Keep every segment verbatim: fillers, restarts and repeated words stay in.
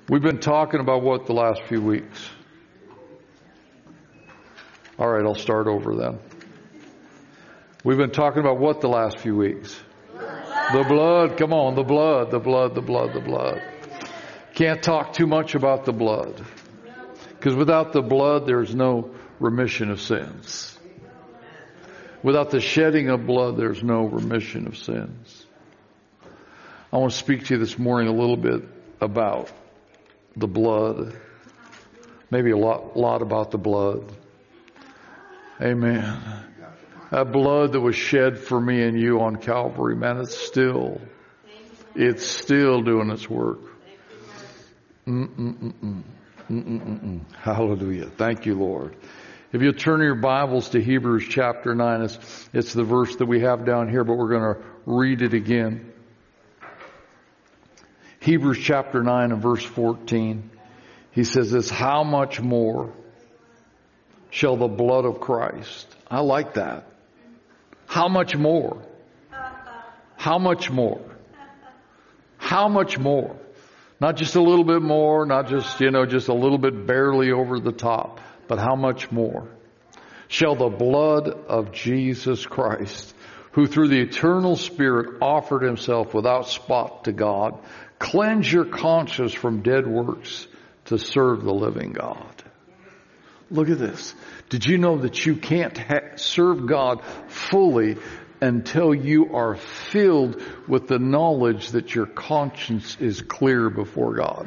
We've been talking about what the last few weeks? All right, I'll start over then. We've been talking about what the last few weeks? The blood. Come on, the blood, the blood, the blood, the blood. Can't talk too much about the blood. Because without the blood, there's no remission of sins. Without the shedding of blood, there's no remission of sins. I want to speak to you this morning a little bit about the blood. Maybe a lot, lot about the blood. Amen. That blood that was shed for me and you on Calvary, man, it's still, it's still doing its work. Mm-mm-mm-mm. Mm-mm-mm-mm. Hallelujah. Thank you, Lord. If you'll turn your Bibles to Hebrews chapter nine, it's, it's the verse that we have down here, but we're going to read it again. Hebrews chapter nine and verse fourteen. He says this, how much more shall the blood of Christ? I like that. How much more? How much more? How much more? Not just a little bit more, not just, you know, just a little bit barely over the top, but how much more shall the blood of Jesus Christ, who through the eternal Spirit offered himself without spot to God, cleanse your conscience from dead works to serve the living God? Look at this. Did you know that you can't ha- serve God fully until you are filled with the knowledge that your conscience is clear before God?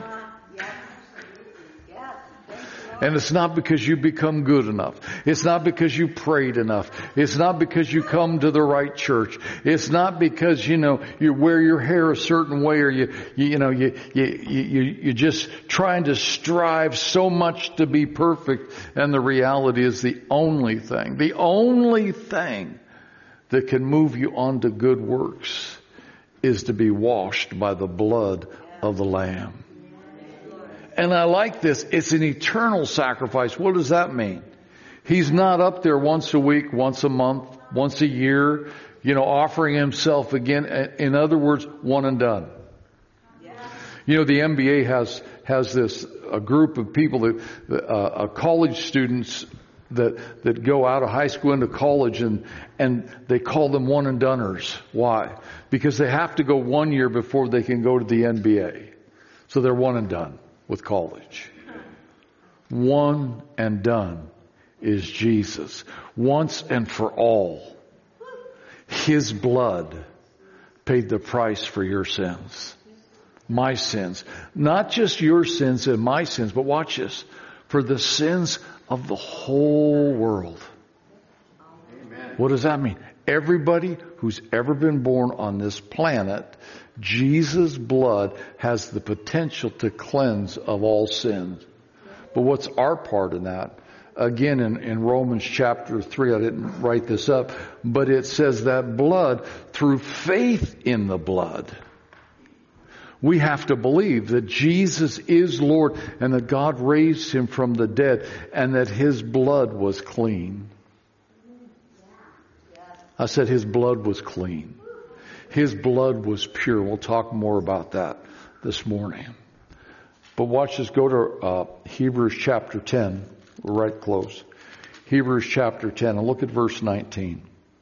And it's not because you become good enough. It's not because you prayed enough. It's not because you come to the right church. It's not because, you know, you wear your hair a certain way, or you, you, you know, you, you, you, you're just trying to strive so much to be perfect. And the reality is the only thing, the only thing that can move you on to good works is to be washed by the blood of the Lamb. And I like this. It's an eternal sacrifice. What does that mean? He's not up there once a week, once a month, once a year, you know, offering himself again. In other words, one and done. You know, the N B A has, has this, a group of people that, uh, college students that, that go out of high school into college, and, and they call them one and doneers. Why? Because they have to go one year before they can go to the N B A. So they're one and done with college. One and done is Jesus. Once and for all. His blood paid the price for your sins. My sins. Not just your sins and my sins, but watch this. For the sins of the whole world. Amen. What does that mean? Everybody who's ever been born on this planet, Jesus' blood has the potential to cleanse of all sins. But what's our part in that? Again, in, in Romans chapter three, I didn't write this up, but it says that blood, through faith in the blood, we have to believe that Jesus is Lord and that God raised him from the dead and that his blood was clean. I said his blood was clean. His blood was pure. We'll talk more about that this morning. But watch this. Go to uh, Hebrews chapter ten. We're right close. Hebrews chapter ten. And look at verse nineteen.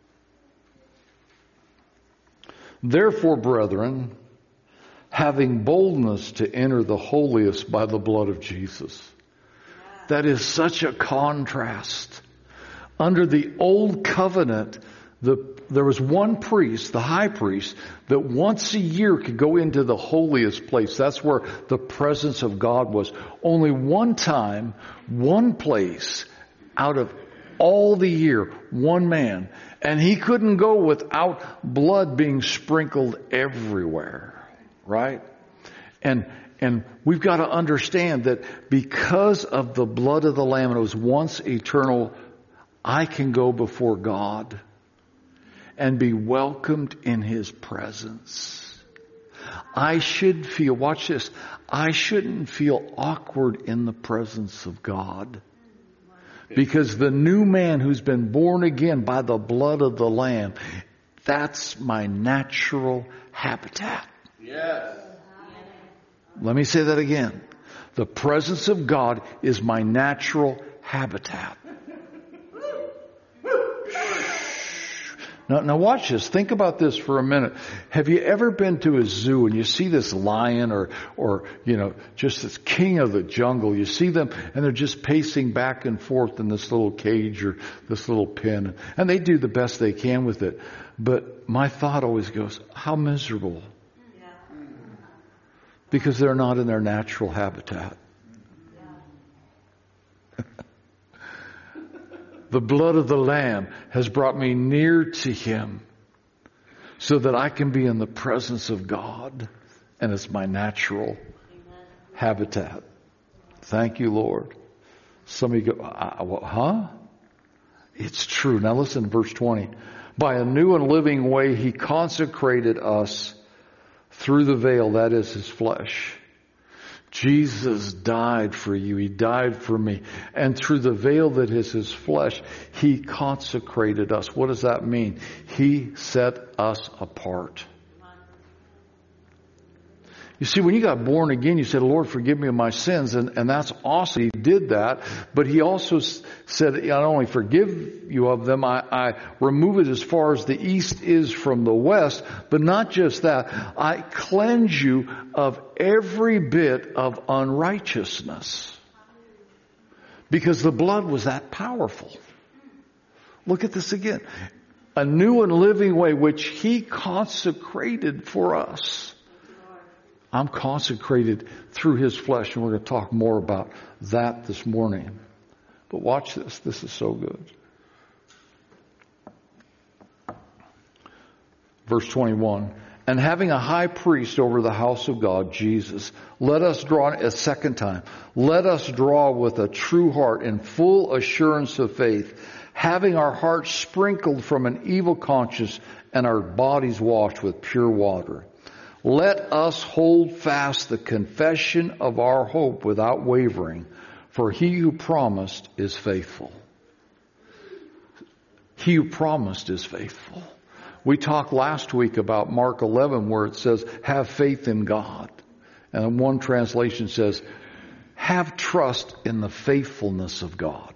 Therefore, brethren, having boldness to enter the holiest by the blood of Jesus. That is such a contrast. Under the old covenant, The, there was one priest, the high priest, that once a year could go into the holiest place. That's where the presence of God was. Only one time, one place out of all the year, one man. And he couldn't go without blood being sprinkled everywhere. Right? And, and we've got to understand that because of the blood of the Lamb, and it was once eternal, I can go before God and be welcomed in his presence. I should feel, watch this, I shouldn't feel awkward in the presence of God. Because the new man who's been born again by the blood of the Lamb, that's my natural habitat. Yes. Let me say that again. The presence of God is my natural habitat. Now, now watch this. Think about this for a minute. Have you ever been to a zoo and you see this lion or, or, you know, just this king of the jungle? You see them and they're just pacing back and forth in this little cage or this little pen. And they do the best they can with it. But my thought always goes, how miserable. Because they're not in their natural habitat. The blood of the Lamb has brought me near to Him so that I can be in the presence of God. And it's my natural Amen. Habitat. Thank you, Lord. Some of you go, huh? It's true. Now listen to verse twenty. By a new and living way, He consecrated us through the veil, that is His flesh. Jesus died for you. He died for me. And through the veil that is His flesh, He consecrated us. What does that mean? He set us apart. You see, when you got born again, you said, Lord, forgive me of my sins. And, and that's awesome. He did that. But He also said, I not only forgive you of them, I, I remove it as far as the east is from the west. But not just that. I cleanse you of every bit of unrighteousness. Because the blood was that powerful. Look at this again. A new and living way which He consecrated for us. I'm consecrated through His flesh, and we're going to talk more about that this morning. But watch this. This is so good. Verse twenty-one. And having a high priest over the house of God, Jesus, let us draw a second time. Let us draw with a true heart in full assurance of faith, having our hearts sprinkled from an evil conscience and our bodies washed with pure water. Let us hold fast the confession of our hope without wavering, for He who promised is faithful. He who promised is faithful. We talked last week about Mark eleven where it says, have faith in God. And one translation says, have trust in the faithfulness of God.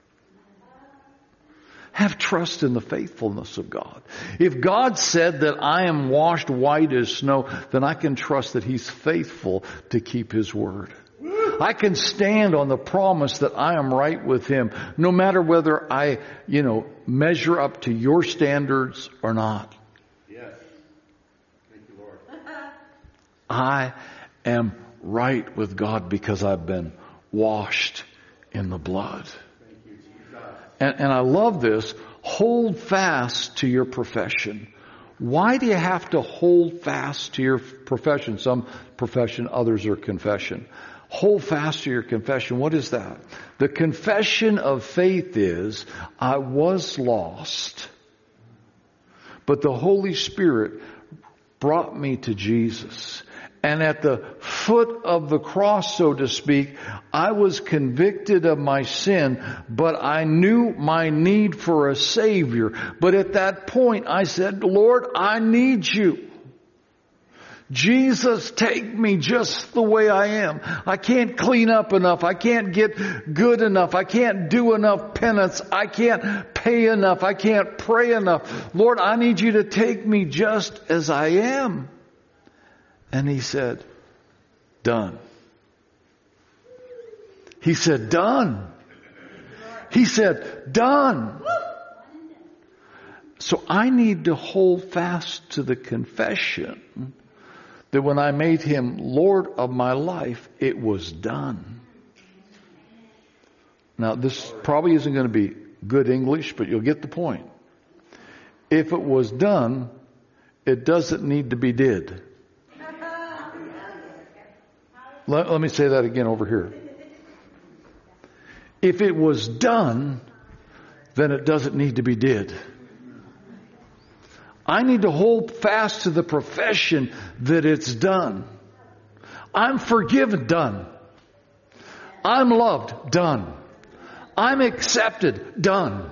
Have trust in the faithfulness of God. If God said that I am washed white as snow, then I can trust that He's faithful to keep His word. I can stand on the promise that I am right with Him, no matter whether I, you know, measure up to your standards or not. Yes. Thank you, Lord. I am right with God because I've been washed in the blood. And, and I love this. Hold fast to your profession. Why do you have to hold fast to your profession? Some profession, others are confession. Hold fast to your confession. What is that? The confession of faith is, I was lost, but the Holy Spirit brought me to Jesus. And at the foot of the cross, so to speak, I was convicted of my sin, but I knew my need for a Savior. But at that point, I said, Lord, I need you. Jesus, take me just the way I am. I can't clean up enough. I can't get good enough. I can't do enough penance. I can't pay enough. I can't pray enough. Lord, I need you to take me just as I am. And He said, done. He said, done. He said, done. So I need to hold fast to the confession that when I made Him Lord of my life, it was done. Now, this probably isn't going to be good English, but you'll get the point. If it was done, it doesn't need to be did. Let, let me say that again over here. If it was done, then it doesn't need to be did. I need to hold fast to the profession that it's done. I'm forgiven, done. I'm loved, done. I'm accepted, done.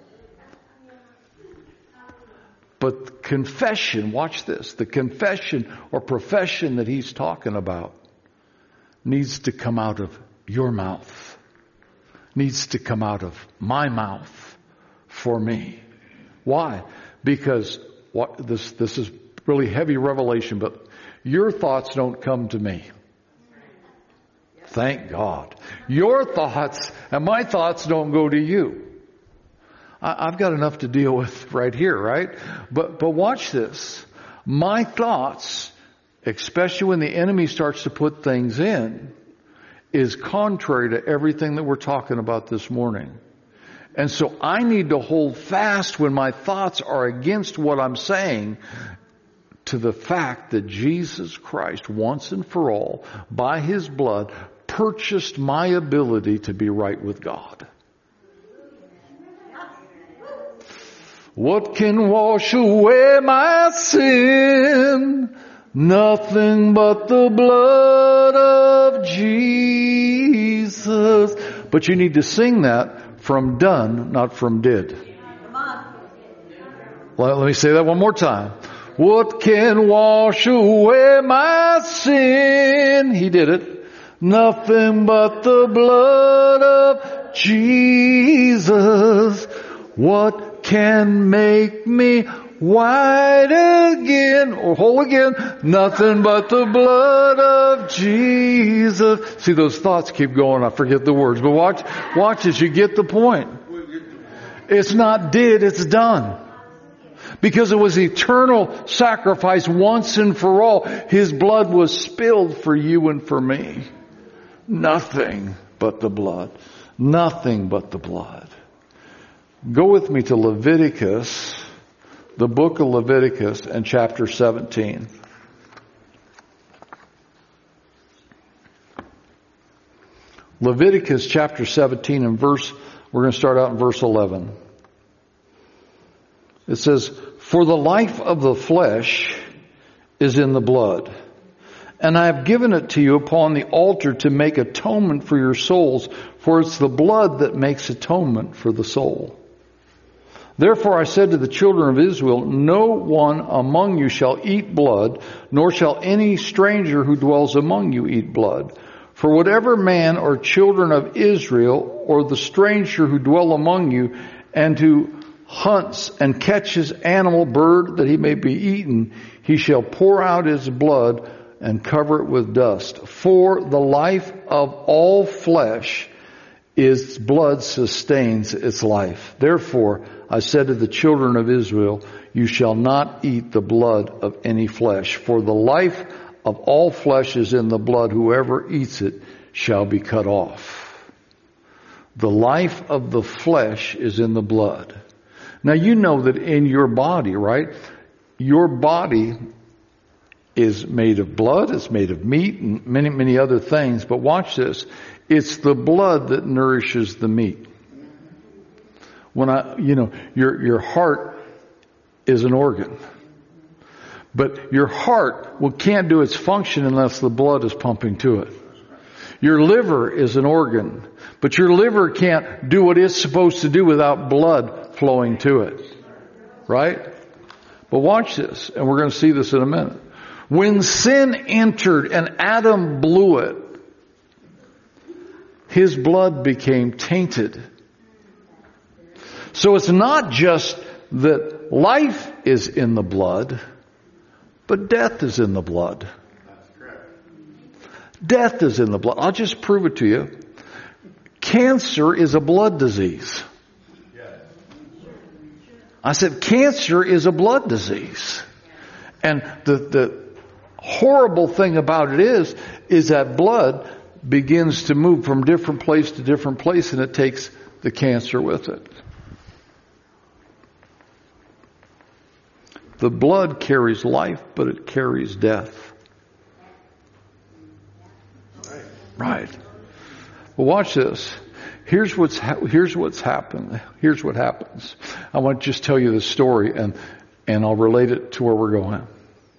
But confession, watch this, the confession or profession that he's talking about needs to come out of your mouth, needs to come out of my mouth for me. Why? Because what, this, this is really heavy revelation, but your thoughts don't come to me. Thank God. Your thoughts and my thoughts don't go to you. I, I've got enough to deal with right here, right? But, but watch this. My thoughts, especially when the enemy starts to put things in, is contrary to everything that we're talking about this morning. And so I need to hold fast when my thoughts are against what I'm saying to the fact that Jesus Christ, once and for all, by His blood, purchased my ability to be right with God. What can wash away my sin? Nothing but the blood of Jesus. But you need to sing that from done, not from did. Let, let me say that one more time. What can wash away my sin? He did it. Nothing but the blood of Jesus. What can make me white again or whole again? Nothing but the blood of Jesus. See, those thoughts keep going. I forget the words, but watch, watch as you get the point. It's not did, it's done. Because it was eternal sacrifice once and for all. His blood was spilled for you and for me. Nothing but the blood. Nothing but the blood. Go with me to Leviticus, the book of Leviticus and chapter seventeen. Leviticus chapter seventeen and verse, we're going to start out in verse eleven. It says, "For the life of the flesh is in the blood, and I have given it to you upon the altar to make atonement for your souls, for it's the blood that makes atonement for the soul. Therefore I said to the children of Israel, no one among you shall eat blood, nor shall any stranger who dwells among you eat blood. For whatever man or children of Israel, or the stranger who dwell among you, and who hunts and catches animal, bird, that he may be eaten, he shall pour out his blood and cover it with dust. For the life of all flesh is blood sustains its life. Therefore I said to the children of Israel, you shall not eat the blood of any flesh. For the life of all flesh is in the blood. Whoever eats it shall be cut off. The life of the flesh is in the blood. Now you know that in your body, right? Your body is made of blood, it's made of meat, and many, many other things. But watch this. It's the blood that nourishes the meat. When I, you know, your, your heart is an organ. But your heart well, can't do its function unless the blood is pumping to it. Your liver is an organ. But your liver can't do what it's supposed to do without blood flowing to it. Right? But watch this, and we're going to see this in a minute. When sin entered and Adam blew it, his blood became tainted. So it's not just that life is in the blood, but death is in the blood. Death is in the blood. I'll just prove it to you. Cancer is a blood disease. I said cancer is a blood disease. And the, the horrible thing about it is, is that blood begins to move from different place to different place, and it takes the cancer with it. The blood carries life, but it carries death. Right. Well, watch this. Here's what's ha- here's what's happened. Here's what happens. I want to just tell you this story, and and I'll relate it to where we're going.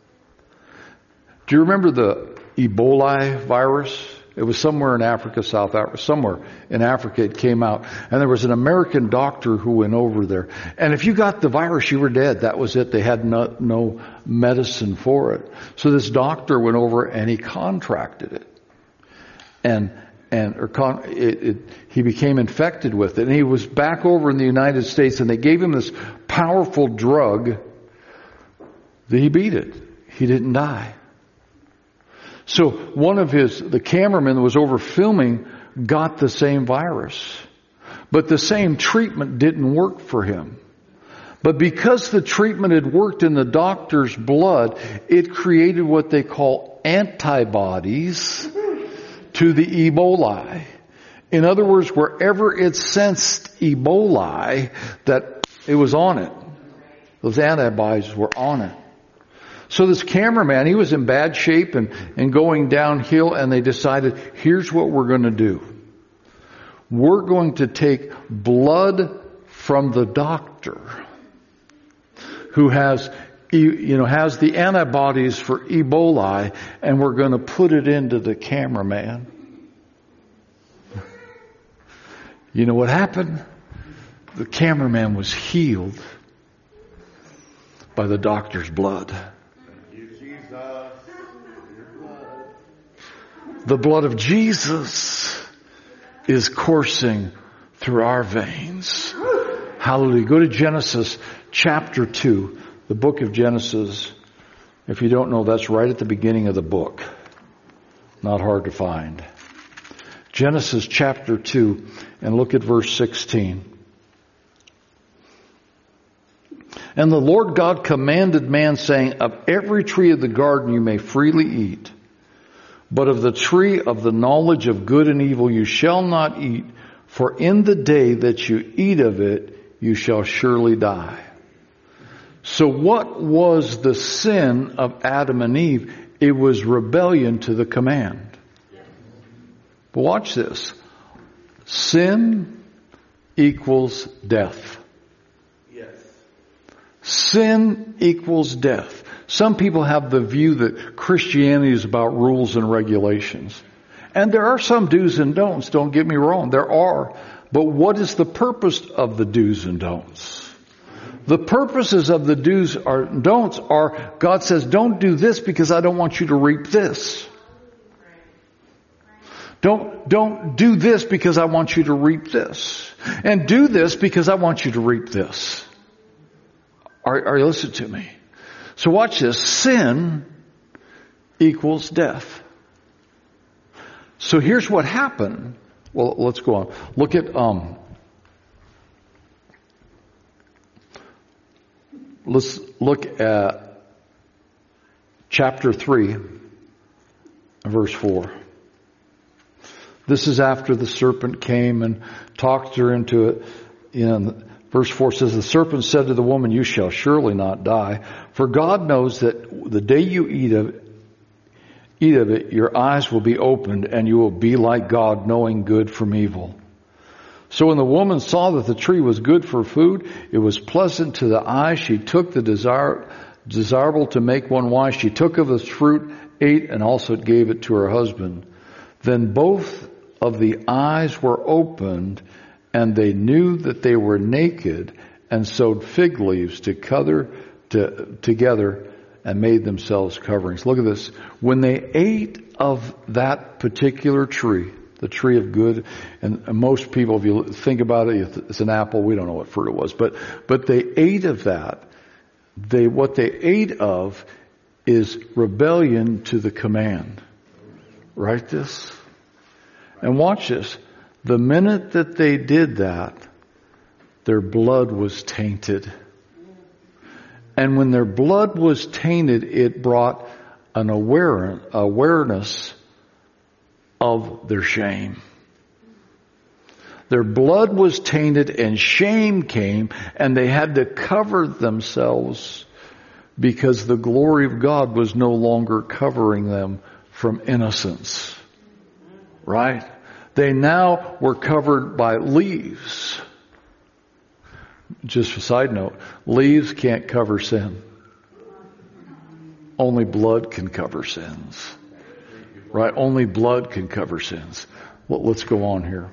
Do you remember the Ebola virus? It was somewhere in Africa, South Africa, somewhere in Africa it came out. And there was an American doctor who went over there. And if you got the virus, you were dead. That was it. They had no, no medicine for it. So this doctor went over and he contracted it. and and or con, it, it, he became infected with it. And he was back over in the United States, and they gave him this powerful drug that he beat it. He didn't die. So one of his, the cameraman that was over filming got the same virus. But the same treatment didn't work for him. But because the treatment had worked in the doctor's blood, it created what they call antibodies to the Ebola. In other words, wherever it sensed Ebola, that it was on it. Those antibodies were on it. So this cameraman, he was in bad shape and, and going downhill, and they decided, here's what we're going to do. We're going to take blood from the doctor who has, you know, has the antibodies for Ebola, and we're going to put it into the cameraman. You know what happened? The cameraman was healed by the doctor's blood. The blood of Jesus is coursing through our veins. Hallelujah. Go to Genesis chapter two, the book of Genesis. If you don't know, that's right at the beginning of the book. Not hard to find. Genesis chapter two, and look at verse sixteen. And the Lord God commanded man, saying, of every tree of the garden you may freely eat, but of the tree of the knowledge of good and evil you shall not eat, for in the day that you eat of it, you shall surely die. So what was the sin of Adam and Eve? It was rebellion to the command. But watch this. Sin equals death. Yes. Sin equals death. Some people have the view that Christianity is about rules and regulations. And there are some do's and don'ts, don't get me wrong. There are. But what is the purpose of the do's and don'ts? The purposes of the do's or don'ts are, God says, don't do this because I don't want you to reap this. Don't, don't do this because I want you to reap this. And do this because I want you to reap this. Are, are you listening to me? So watch this. Sin equals death. So here's what happened. Well, let's go on. Look at, um, let's look at chapter three, verse four. This is after the serpent came and talked her into it. You know, verse four says, the serpent said to the woman, you shall surely not die, for God knows that the day you eat of it, eat of it, your eyes will be opened and you will be like God, knowing good from evil. So when the woman saw that the tree was good for food, it was pleasant to the eyes, she took the desire, desirable to make one wise. She took of its fruit, ate, and also gave it to her husband. Then both of the eyes were opened, and they knew that they were naked, and sewed fig leaves to cover, to, together and made themselves coverings. Look at this. When they ate of that particular tree, the tree of good, and most people, if you think about it, it's an apple. We don't know what fruit it was, but but they ate of that. They what they ate of is rebellion to the command. Write this. And watch this. The minute that they did that, their blood was tainted. And when their blood was tainted, it brought an aware, awareness of their shame. Their blood was tainted and shame came, and they had to cover themselves because the glory of God was no longer covering them from innocence. Right? They now were covered by leaves. Just a side note, leaves can't cover sin. Only blood can cover sins. Right? Only blood can cover sins. Well, let's go on here.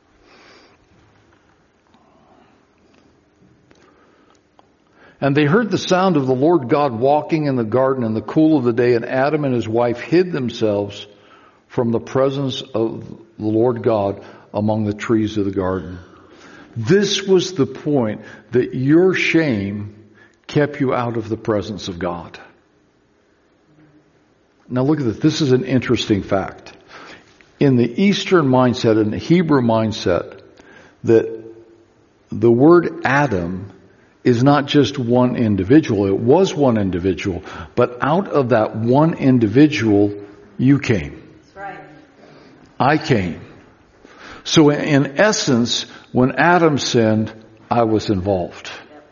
And they heard the sound of the Lord God walking in the garden in the cool of the day, and Adam and his wife hid themselves from the presence of the Lord God among the trees of the garden. This was the point that your shame kept you out of the presence of God. Now look at this. This is an interesting fact. In the Eastern mindset, in the Hebrew mindset, that the word Adam is not just one individual. It was one individual, but out of that one individual, you came. That's right. I came. So in essence, when Adam sinned, I was involved.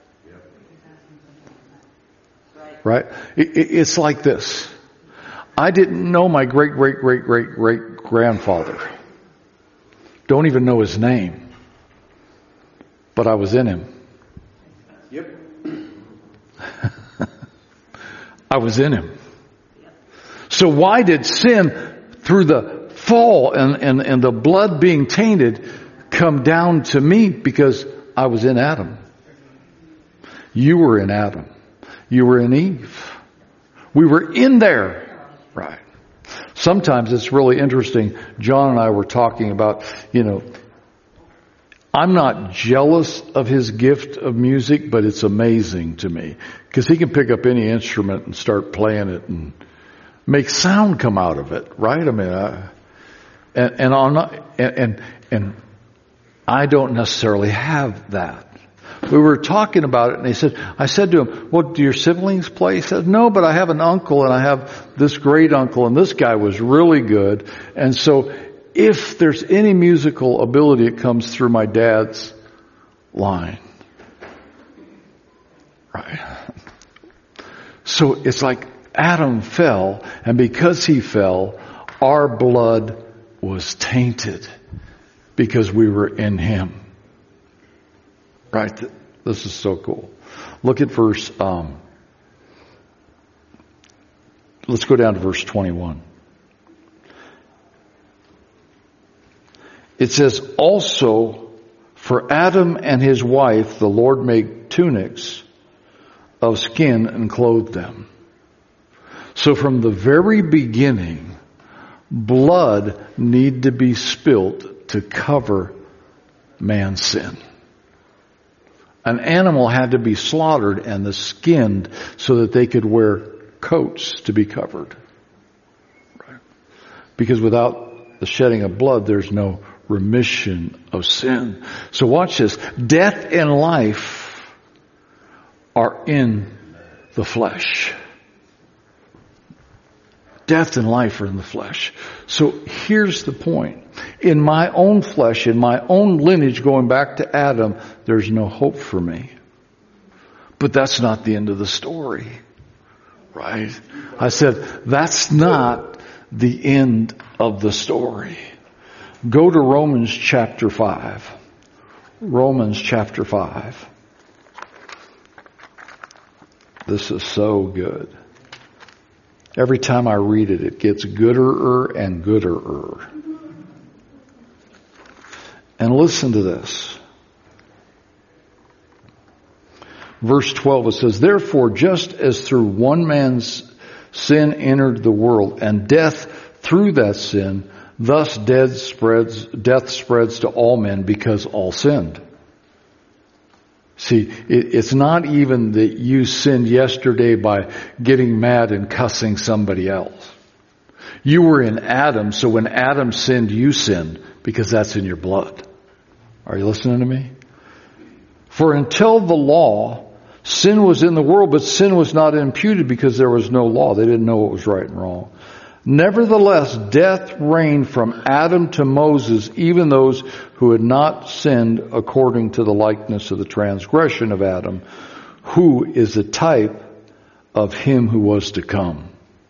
Right? It, it, it's like this. I didn't know my great, great, great, great, great grandfather. Don't even know his name. But I was in him. Yep. I was in him. So why did sin, through the fall and, and, and the blood being tainted, come down to me? Because I was in Adam. You were in Adam. You were in Eve. We were in there. Right. Sometimes it's really interesting. John and I were talking about, you know, I'm not jealous of his gift of music, but it's amazing to me because he can pick up any instrument and start playing it and make sound come out of it. Right. I mean, I, and, and I'm not, and, and, and I don't necessarily have that. We were talking about it and he said, I said to him, well, do your siblings play? He said, no, but I have an uncle and I have this great uncle and this guy was really good. And so if there's any musical ability, it comes through my dad's line. Right. So it's like Adam fell, and because he fell, our blood was tainted because we were in him. Right? This is so cool. Look at verse, um, let's go down to verse twenty-one. It says, also for Adam and his wife, the Lord made tunics of skin and clothed them. So from the very beginning, blood needed to be spilt to cover man's sin. An animal had to be slaughtered and the skinned so that they could wear coats to be covered. Right? Because without the shedding of blood, there's no remission of sin. So watch this. Death and life are in the flesh. Death and life are in the flesh. So here's the point. In my own flesh, in my own lineage, going back to Adam, there's no hope for me. But that's not the end of the story. Right? I said, that's not the end of the story. Go to Romans chapter five. Romans chapter five. This is so good. Every time I read it, it gets gooder and gooder. And listen to this. Verse twelve, it says, therefore, just as through one man's sin entered the world, and death through that sin, thus death spreads, death spreads to all men because all sinned. See, it, it's not even that you sinned yesterday by getting mad and cussing somebody else. You were in Adam, so when Adam sinned, you sinned because that's in your blood. Are you listening to me? For until the law, sin was in the world, but sin was not imputed because there was no law. They didn't know what was right and wrong. Nevertheless, death reigned from Adam to Moses, even those who had not sinned according to the likeness of the transgression of Adam, who is a type of him who was to come.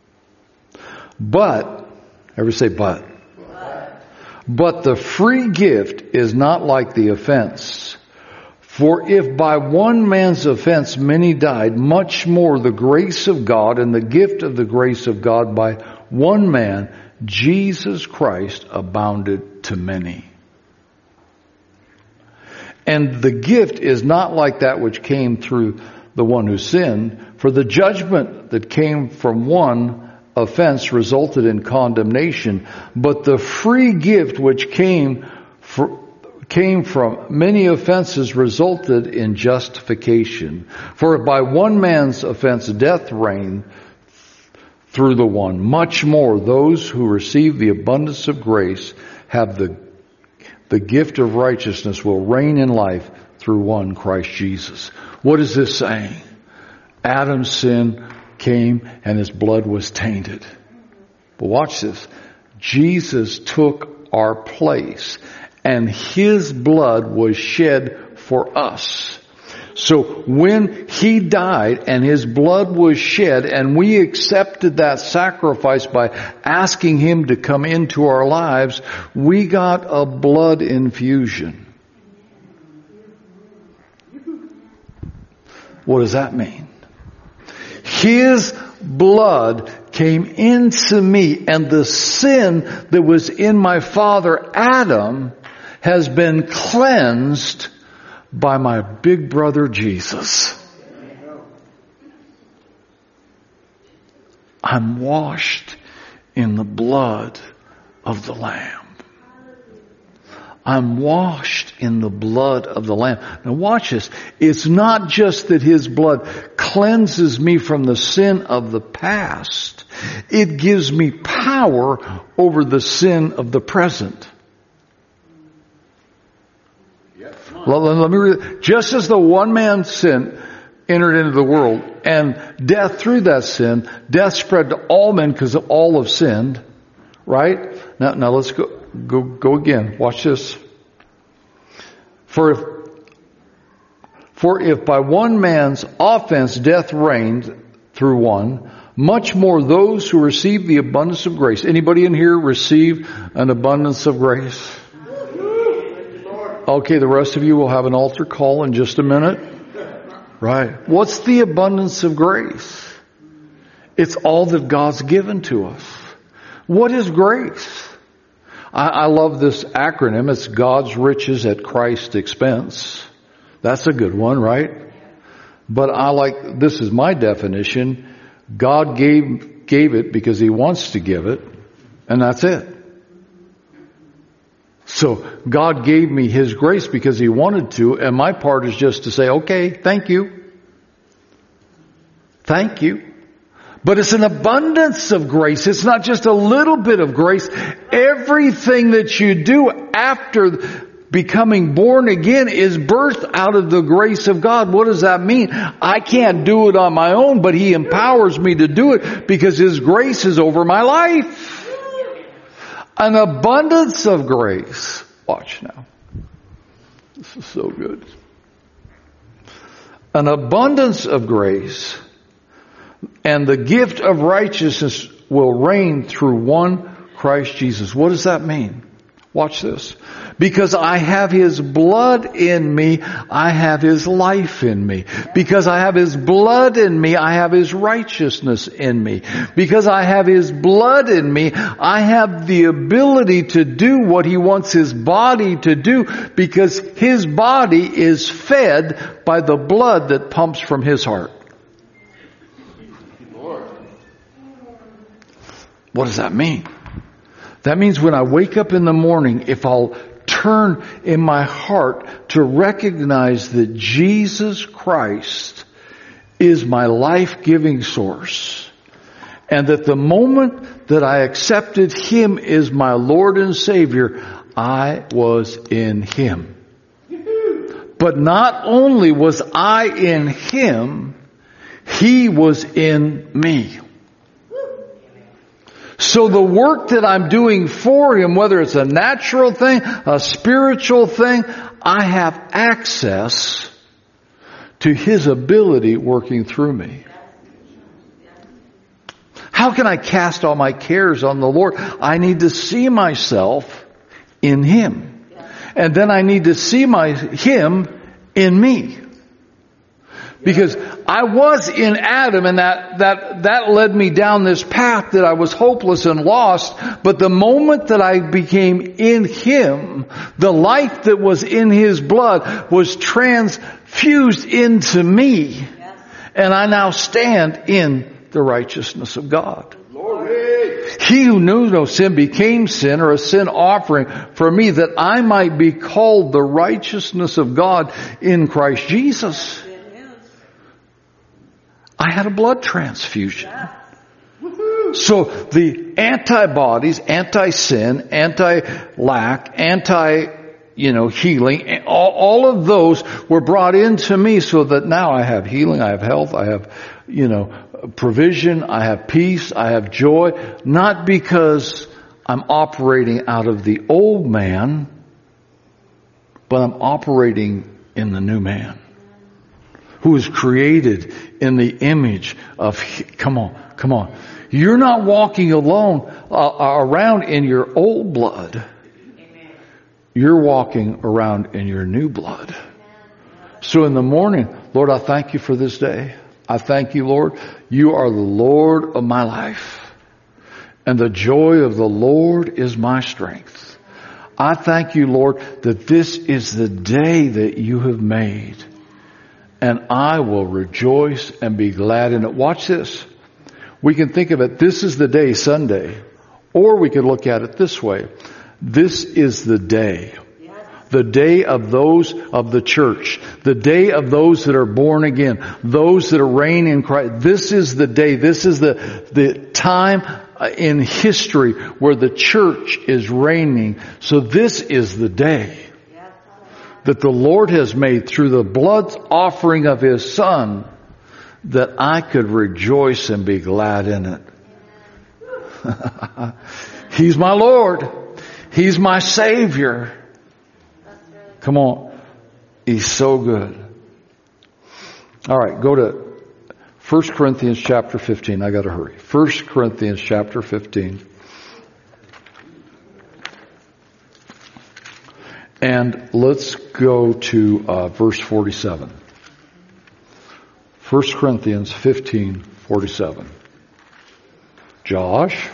But, everybody say but. But. But the free gift is not like the offense. For if by one man's offense many died, much more the grace of God and the gift of the grace of God by one man, Jesus Christ, abounded to many. And the gift is not like that which came through the one who sinned, for the judgment that came from one offense resulted in condemnation, but the free gift which came for, came from many offenses resulted in justification. For by one man's offense death reigned through the one, much more those who receive the abundance of grace have the the gift of righteousness will reign in life through one, Christ Jesus. What is this saying? Adam's sin came and his blood was tainted. But watch this. Jesus took our place and his blood was shed for us. So when he died and his blood was shed and we accepted that sacrifice by asking him to come into our lives, we got a blood infusion. What does that mean? His blood came into me, and the sin that was in my father Adam has been cleansed by my big brother Jesus. I'm washed in the blood of the Lamb. I'm washed in the blood of the Lamb. Now watch this. It's not just that his blood cleanses me from the sin of the past. It gives me power over the sin of the present. Let, let me read. Just as the one man's sin entered into the world, and death through that sin, death spread to all men because all have sinned. Right? Now, now let's go, go, go again. Watch this. For if, for if by one man's offense death reigned through one, much more those who receive the abundance of grace. Anybody in here receive an abundance of grace? Okay, the rest of you will have an altar call in just a minute. Right. What's the abundance of grace? It's all that God's given to us. What is grace? I, I love this acronym. It's God's riches at Christ's expense. That's a good one, right? But I like, this is my definition. God gave, gave it because he wants to give it, and that's it. So God gave me his grace because he wanted to, and my part is just to say, okay, thank you. Thank you. But it's an abundance of grace. It's not just a little bit of grace. Everything that you do after becoming born again is birthed out of the grace of God. What does that mean? I can't do it on my own, but he empowers me to do it because his grace is over my life. An abundance of grace. Watch now. This is so good. An abundance of grace and the gift of righteousness will reign through one Christ Jesus. What does that mean? Watch this. Because I have his blood in me, I have his life in me. Because I have his blood in me, I have his righteousness in me. Because I have his blood in me, I have the ability to do what he wants his body to do, because his body is fed by the blood that pumps from his heart. What does that mean? That means when I wake up in the morning, if I'll turn in my heart to recognize that Jesus Christ is my life-giving source, and that the moment that I accepted him as my Lord and Savior, I was in him. But not only was I in him, he was in me. So the work that I'm doing for him, whether it's a natural thing, a spiritual thing, I have access to his ability working through me. How can I cast all my cares on the Lord? I need to see myself in him. And then I need to see my him in me. Because I was in Adam, and that, that, that led me down this path that I was hopeless and lost. But the moment that I became in him, the life that was in his blood was transfused into me. And I now stand in the righteousness of God. He who knew no sin became sin, or a sin offering for me, that I might be called the righteousness of God in Christ Jesus. I had a blood transfusion. So the antibodies, anti-sin, anti-lack, anti, you know, healing, all, all of those were brought into me so that now I have healing, I have health, I have, you know, provision, I have peace, I have joy, not because I'm operating out of the old man, but I'm operating in the new man, who is created in the image of, come on, come on. You're not walking alone uh, around in your old blood. You're walking around in your new blood. So in the morning, Lord, I thank you for this day. I thank you, Lord. You are the Lord of my life. And the joy of the Lord is my strength. I thank you, Lord, that this is the day that you have made. And I will rejoice and be glad in it. Watch this. We can think of it, this is the day, Sunday. Or we could look at it this way. This is the day. The day of those of the church. The day of those that are born again. Those that are reign in Christ. This is the day. This is the, the time in history where the church is reigning. So this is the day that the Lord has made through the blood offering of His Son, that I could rejoice and be glad in it. He's my Lord. He's my Savior. Come on. He's so good. All right, go to First Corinthians chapter fifteen. I got to hurry. First Corinthians chapter fifteen. And let's go to uh, verse forty-seven. First Corinthians fifteen, forty-seven. Josh?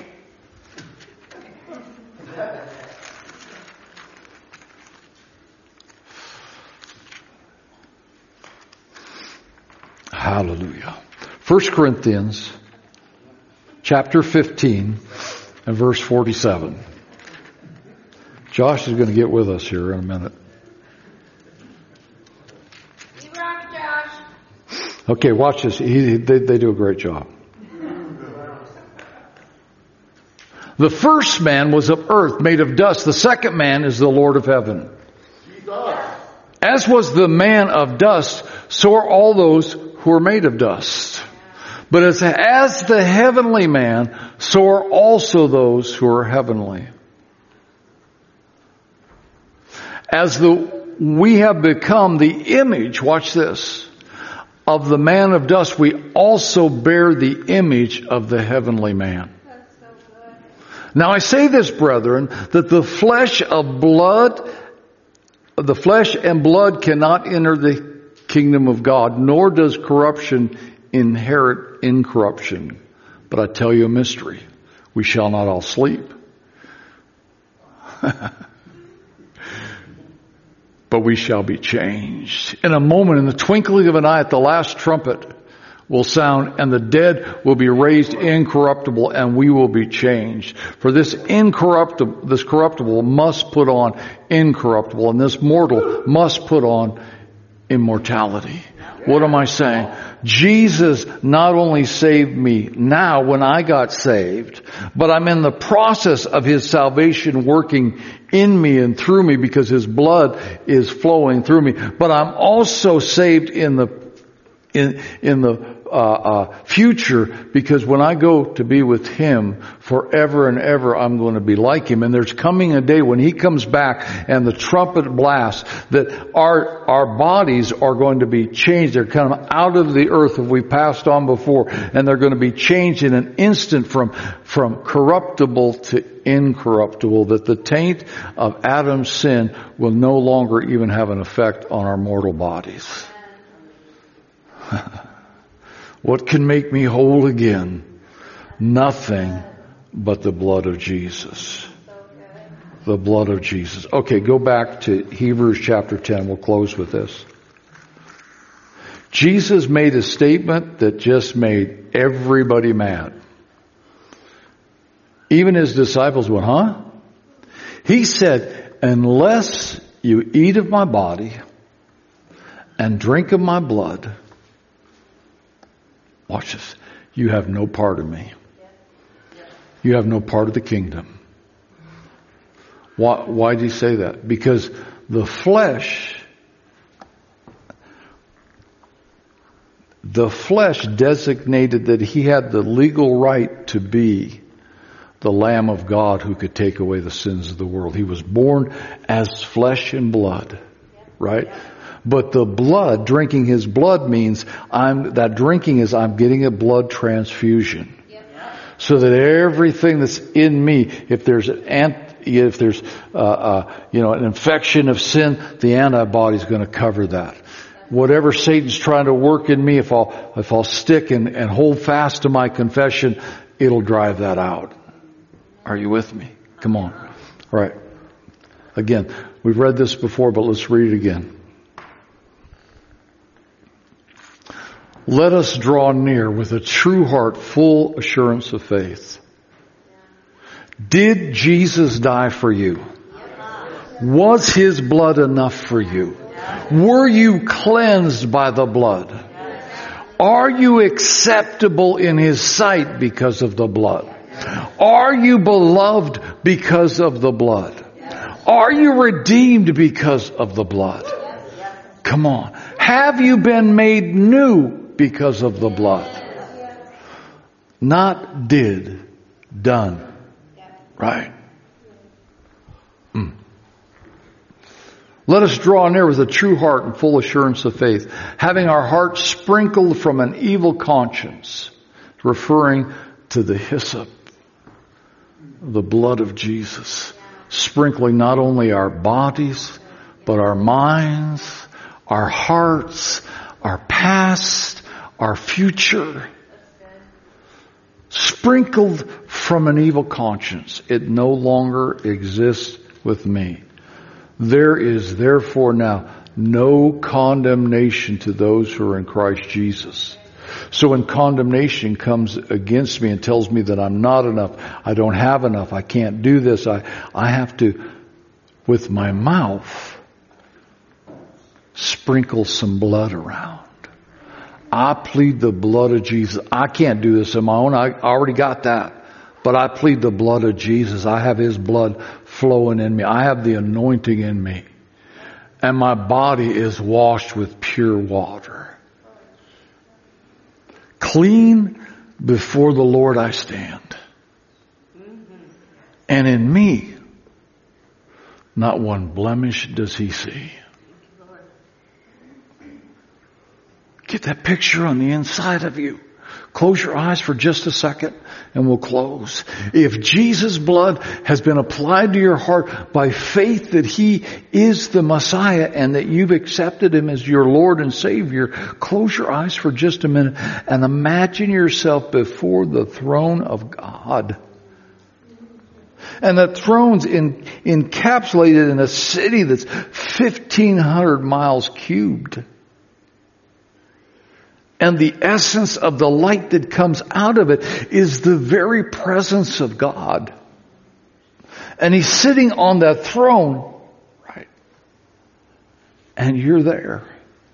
Hallelujah. First Corinthians chapter fifteen and verse forty-seven. Josh is going to get with us here in a minute. You rock, Josh. Okay, watch this. He, they, they do a great job. The first man was of earth, made of dust. The second man is the Lord of heaven. As was the man of dust, so are all those who are made of dust. But as, as the heavenly man, so are also those who are heavenly. As the we have become the image, watch this, of the man of dust, we also bear the image of the heavenly man. That's so good. Now I say this, brethren, that the flesh of blood, the flesh and blood cannot enter the kingdom of God, nor does corruption inherit incorruption. But I tell you a mystery. We shall not all sleep. But we shall be changed. In a moment, in the twinkling of an eye, at the last trumpet will sound, and the dead will be raised incorruptible, and we will be changed. For this incorruptible, this corruptible must put on incorruptible, and this mortal must put on immortality. What am I saying? Jesus not only saved me now when I got saved, but I'm in the process of His salvation working in me and through me because His blood is flowing through me. But I'm also saved in the in in the uh, uh, future, because when I go to be with Him forever and ever, I'm going to be like Him. And there's coming a day when He comes back and the trumpet blasts, that our our bodies are going to be changed. They're kind of out of the earth that we passed on before, and they're going to be changed in an instant from from corruptible to incorruptible, that the taint of Adam's sin will no longer even have an effect on our mortal bodies. What can make me whole again? Nothing but the blood of Jesus. The blood of Jesus. Okay, go back to Hebrews chapter ten. We'll close with this. Jesus made a statement that just made everybody mad. Even his disciples went, huh? He said, unless you eat of my body and drink of my blood, watch this, you have no part of me. You have no part of the kingdom. Why, why did he say that? Because the flesh, the flesh designated that he had the legal right to be the Lamb of God who could take away the sins of the world. He was born as flesh and blood, right? But the blood, drinking his blood means I'm, that drinking is I'm getting a blood transfusion. So that everything that's in me, if there's an ant, if there's uh, uh, you know an infection of sin, the antibody is going to cover that. Whatever Satan's trying to work in me, if I'll if I'll stick and, and hold fast to my confession, it'll drive that out. Are you with me? Come on. All right. Again, we've read this before, but let's read it again. Let us draw near with a true heart, full assurance of faith. Did Jesus die for you? Was his blood enough for you? Were you cleansed by the blood? Are you acceptable in his sight because of the blood? Are you beloved because of the blood? Are you redeemed because of the blood? Come on. Have you been made new because of the blood? Not did, done. Right? Mm. Let us draw near with a true heart and full assurance of faith, having our hearts sprinkled from an evil conscience, referring to the hyssop, the blood of Jesus, sprinkling not only our bodies, but our minds, our hearts, our past, our future. Sprinkled from an evil conscience. It no longer exists with me. There is therefore now no condemnation to those who are in Christ Jesus. So when condemnation comes against me and tells me that I'm not enough, I don't have enough, I can't do this, I, I have to, with my mouth, sprinkle some blood around. I plead the blood of Jesus. I can't do this on my own. I already got that. But I plead the blood of Jesus. I have his blood flowing in me. I have the anointing in me. And my body is washed with pure water. Clean before the Lord I stand. And in me, not one blemish does he see. Get that picture on the inside of you. Close your eyes for just a second and we'll close. If Jesus' blood has been applied to your heart by faith that he is the Messiah and that you've accepted him as your Lord and Savior, close your eyes for just a minute and imagine yourself before the throne of God. And the throne's in, encapsulated in a city that's fifteen hundred miles cubed. And the essence of the light that comes out of it is the very presence of God. And he's sitting on that throne, right? And you're there.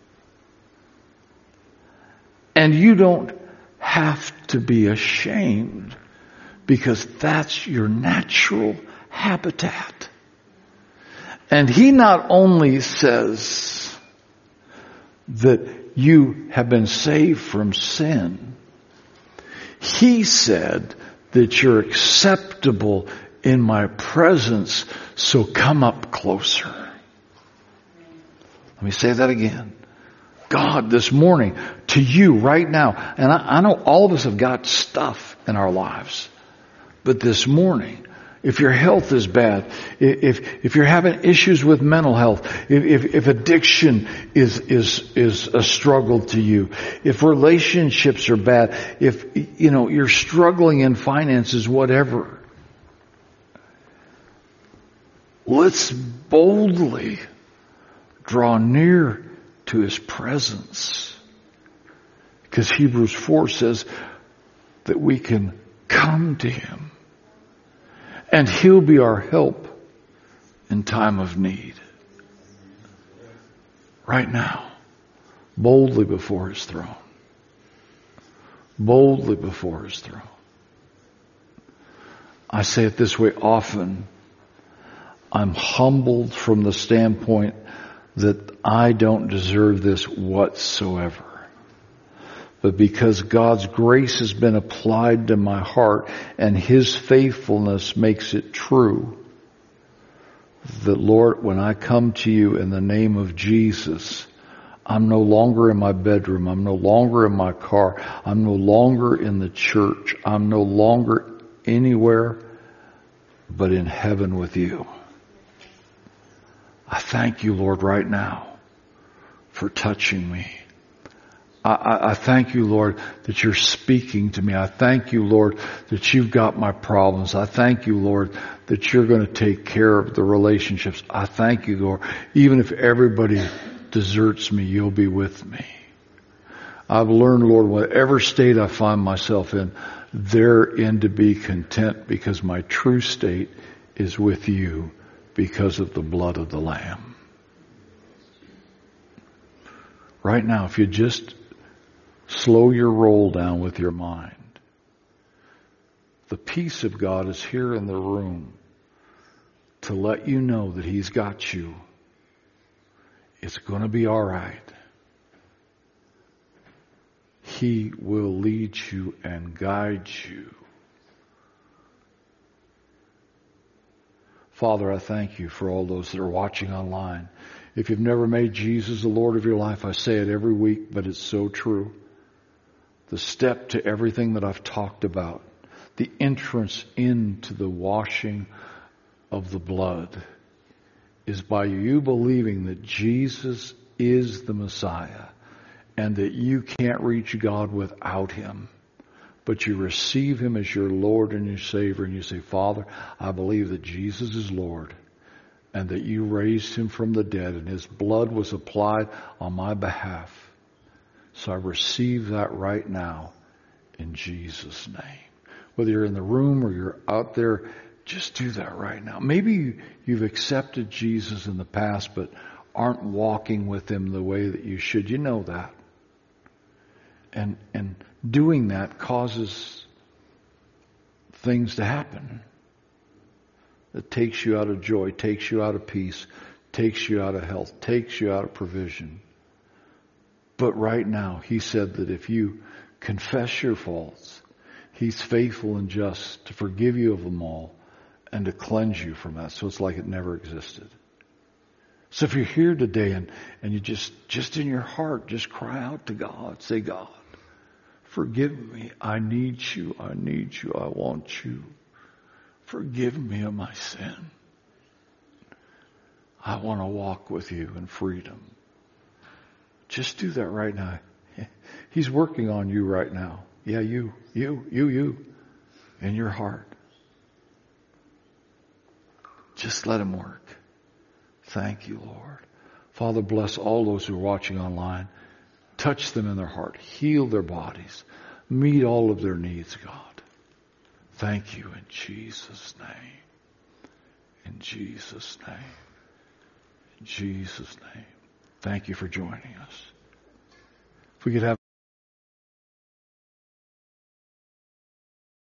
And you don't have to be ashamed because that's your natural habitat. And he not only says that you have been saved from sin. He said that you're acceptable in my presence, so come up closer. Let me say that again. God, this morning, to you right now, and I, I know all of us have got stuff in our lives, but this morning, if your health is bad, if if you're having issues with mental health, if if, if addiction is is is a struggle to you, if relationships are bad, if you know you're struggling in finances, whatever, let's boldly draw near to his presence, because Hebrews four says that we can come to him And He'll be our help in time of need. Right now, boldly before His throne. Boldly before His throne. I say it this way often. I'm humbled from the standpoint that I don't deserve this whatsoever. But because God's grace has been applied to my heart and His faithfulness makes it true, that Lord, when I come to you in the name of Jesus, I'm no longer in my bedroom. I'm no longer in my car. I'm no longer in the church. I'm no longer anywhere but in heaven with you. I thank you, Lord, right now for touching me. I, I, I thank you, Lord, that you're speaking to me. I thank you, Lord, that you've got my problems. I thank you, Lord, that you're going to take care of the relationships. I thank you, Lord, even if everybody deserts me, you'll be with me. I've learned, Lord, whatever state I find myself in, therein to be content because my true state is with you because of the blood of the Lamb. Right now, if you just slow your roll down with your mind, the peace of God is here in the room to let you know that He's got you. It's going to be all right. He will lead you and guide you. Father, I thank you for all those that are watching online. If you've never made Jesus the Lord of your life, I say it every week, but it's so true. The step to everything that I've talked about, the entrance into the washing of the blood, is by you believing that Jesus is the Messiah and that you can't reach God without Him. But you receive Him as your Lord and your Savior, and you say, Father, I believe that Jesus is Lord and that you raised Him from the dead and His blood was applied on my behalf. So I receive that right now in Jesus' name. Whether you're in the room or you're out there, just do that right now. Maybe you've accepted Jesus in the past but aren't walking with Him the way that you should. You know that. And and doing that causes things to happen. It takes you out of joy, takes you out of peace, takes you out of health, takes you out of provision. But right now, He said that if you confess your faults, He's faithful and just to forgive you of them all and to cleanse you from that. So it's like it never existed. So if you're here today and, and you just, just in your heart, just cry out to God. Say, God, forgive me. I need you. I need you. I want you. Forgive me of my sin. I want to walk with you in freedom. Just do that right now. He's working on you right now. Yeah, you, you, you, you, in your heart. Just let Him work. Thank you, Lord. Father, bless all those who are watching online. Touch them in their heart. Heal their bodies. Meet all of their needs, God. Thank you in Jesus' name. In Jesus' name. In Jesus' name. Thank you for joining us. If we could have